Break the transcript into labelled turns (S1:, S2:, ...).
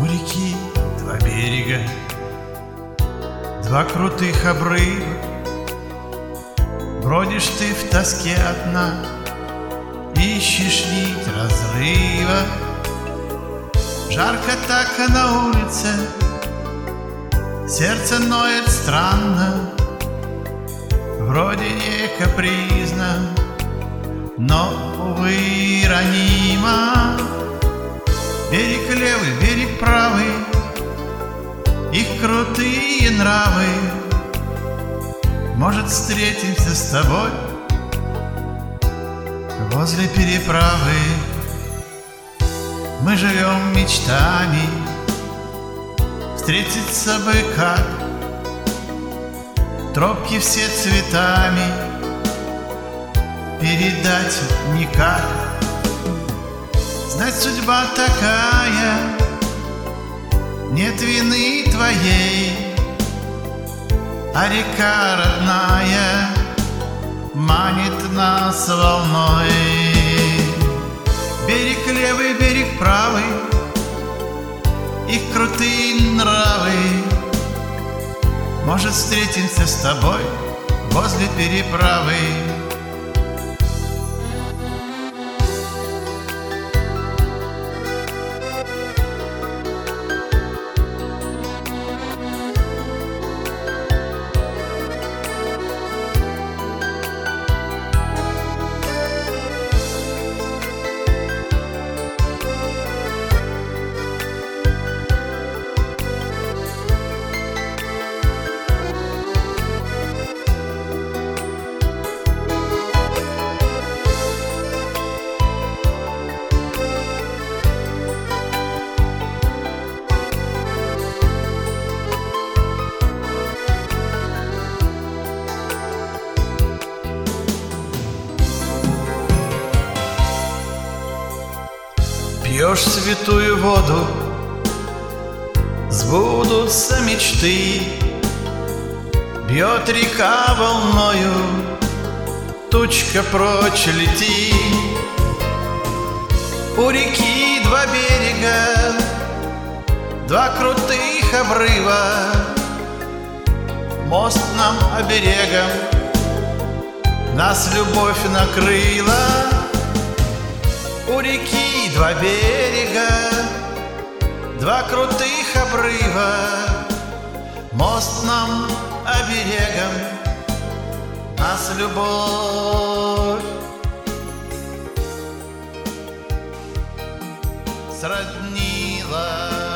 S1: реки два берега, два крутых обрыва. Бродишь ты в тоске одна, ищешь нить разрыва. Жарко так на улице, сердце ноет странно. Вроде не капризно, но, увы, ранимо. Берег левый, берег правый, их крутые нравы. Может, встретимся с тобой возле переправы. Мы живем мечтами, встретиться бы как. Тропки все цветами, передать никак. Знать, судьба такая, нет вины твоей, а река родная манит нас волной. Берег левый, берег правый, их крутые нравы. Может, встретимся с тобой возле переправы. Пьешь святую воду, сбудутся мечты. Бьет река волною, тучка прочь лети. У реки два берега, два крутых обрыва. Мост нам оберегом, нас любовь накрыла. У реки два берега, два крутых обрыва. Мост нам оберегом, нас любовь сроднила.